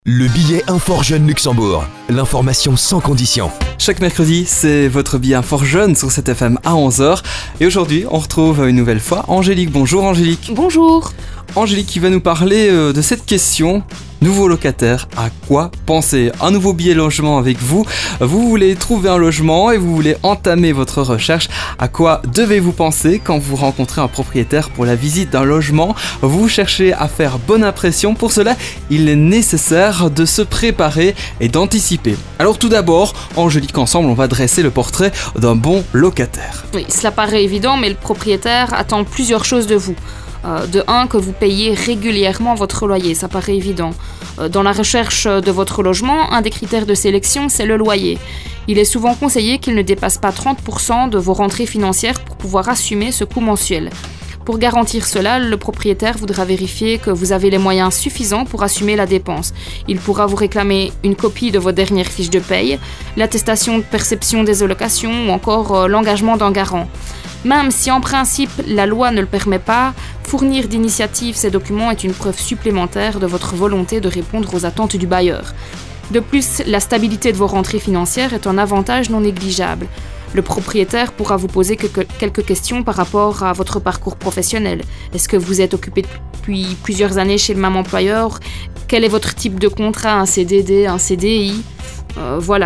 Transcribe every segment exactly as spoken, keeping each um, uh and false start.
Le billet Infor Jeune Luxembourg, l'information sans condition. Chaque mercredi, c'est votre billet Infor Jeune sur sept F M à onze heures. Et aujourd'hui, on retrouve une nouvelle fois Angélique. Bonjour Angélique. Bonjour. Angélique qui va nous parler de cette question. Nouveau locataire, à quoi penser ? Un nouveau billet logement avec vous. Vous voulez trouver un logement et vous voulez entamer votre recherche. À quoi devez-vous penser quand vous rencontrez un propriétaire pour la visite d'un logement ? Vous cherchez à faire bonne impression. Pour cela, il est nécessaire de se préparer et d'anticiper. Alors tout d'abord, Angélique, ensemble, on va dresser le portrait d'un bon locataire. Oui, cela paraît évident, mais le propriétaire attend plusieurs choses de vous. Euh, de un, que vous payez régulièrement votre loyer, ça paraît évident. Euh, dans la recherche de votre logement, un des critères de sélection, c'est le loyer. Il est souvent conseillé qu'il ne dépasse pas trente pour cent de vos rentrées financières pour pouvoir assumer ce coût mensuel. Pour garantir cela, le propriétaire voudra vérifier que vous avez les moyens suffisants pour assumer la dépense. Il pourra vous réclamer une copie de vos dernières fiches de paye, l'attestation de perception des allocations ou encore euh, l'engagement d'un garant. Même si en principe la loi ne le permet pas, fournir d'initiative ces documents est une preuve supplémentaire de votre volonté de répondre aux attentes du bailleur. De plus, la stabilité de vos rentrées financières est un avantage non négligeable. Le propriétaire pourra vous poser quelques questions par rapport à votre parcours professionnel. Est-ce que vous êtes occupé depuis plusieurs années chez le même employeur ? Quel est votre type de contrat ? Un C D D, un C D I ? euh, Voilà.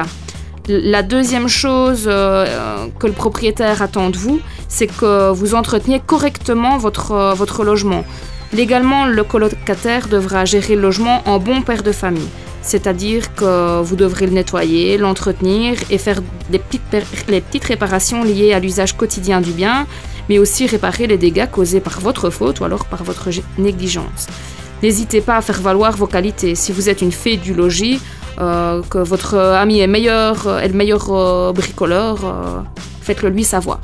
La deuxième chose euh, que le propriétaire attend de vous, c'est que vous entreteniez correctement votre, euh, votre logement. Légalement, le colocataire devra gérer le logement en bon père de famille. C'est-à-dire que vous devrez le nettoyer, l'entretenir et faire des petites, les petites réparations liées à l'usage quotidien du bien, mais aussi réparer les dégâts causés par votre faute ou alors par votre négligence. N'hésitez pas à faire valoir vos qualités. Si vous êtes une fée du logis, euh, que votre ami est, meilleur, est le meilleur euh, bricoleur, euh, faites-le lui savoir.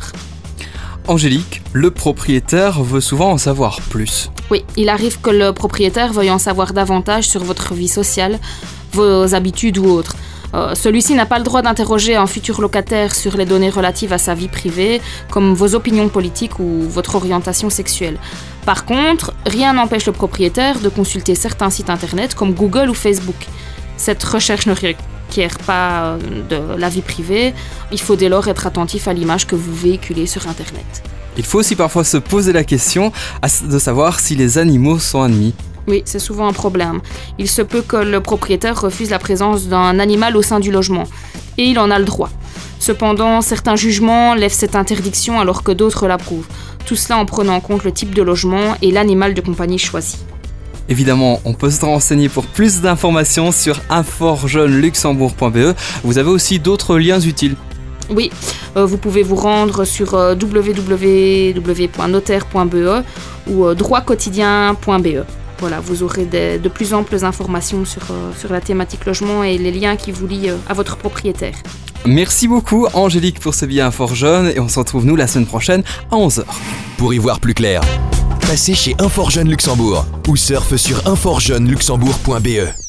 Angélique, le propriétaire veut souvent en savoir plus. Oui, il arrive que le propriétaire veuille en savoir davantage sur votre vie sociale, vos habitudes ou autres. Euh, celui-ci n'a pas le droit d'interroger un futur locataire sur les données relatives à sa vie privée, comme vos opinions politiques ou votre orientation sexuelle. Par contre, rien n'empêche le propriétaire de consulter certains sites internet comme Google ou Facebook. Cette recherche ne requiert pas de la vie privée, il faut dès lors être attentif à l'image que vous véhiculez sur internet. Il faut aussi parfois se poser la question de savoir si les animaux sont admis. Oui, c'est souvent un problème. Il se peut que le propriétaire refuse la présence d'un animal au sein du logement. Et il en a le droit. Cependant, certains jugements lèvent cette interdiction alors que d'autres l'approuvent. Tout cela en prenant en compte le type de logement et l'animal de compagnie choisi. Évidemment, on peut se renseigner pour plus d'informations sur infor jeune luxembourg point b e. Vous avez aussi d'autres liens utiles. Oui, euh, vous pouvez vous rendre sur euh, w w w point notaire point b e ou euh, droit quotidien point b e. Voilà, vous aurez des, de plus amples informations sur, euh, sur la thématique logement et les liens qui vous lient euh, à votre propriétaire. Merci beaucoup Angélique pour ce billet Infor Jeune et on se retrouve nous la semaine prochaine à onze heures. Pour y voir plus clair, passez chez Infor Jeune Luxembourg ou surfe sur infor jeune luxembourg point b e.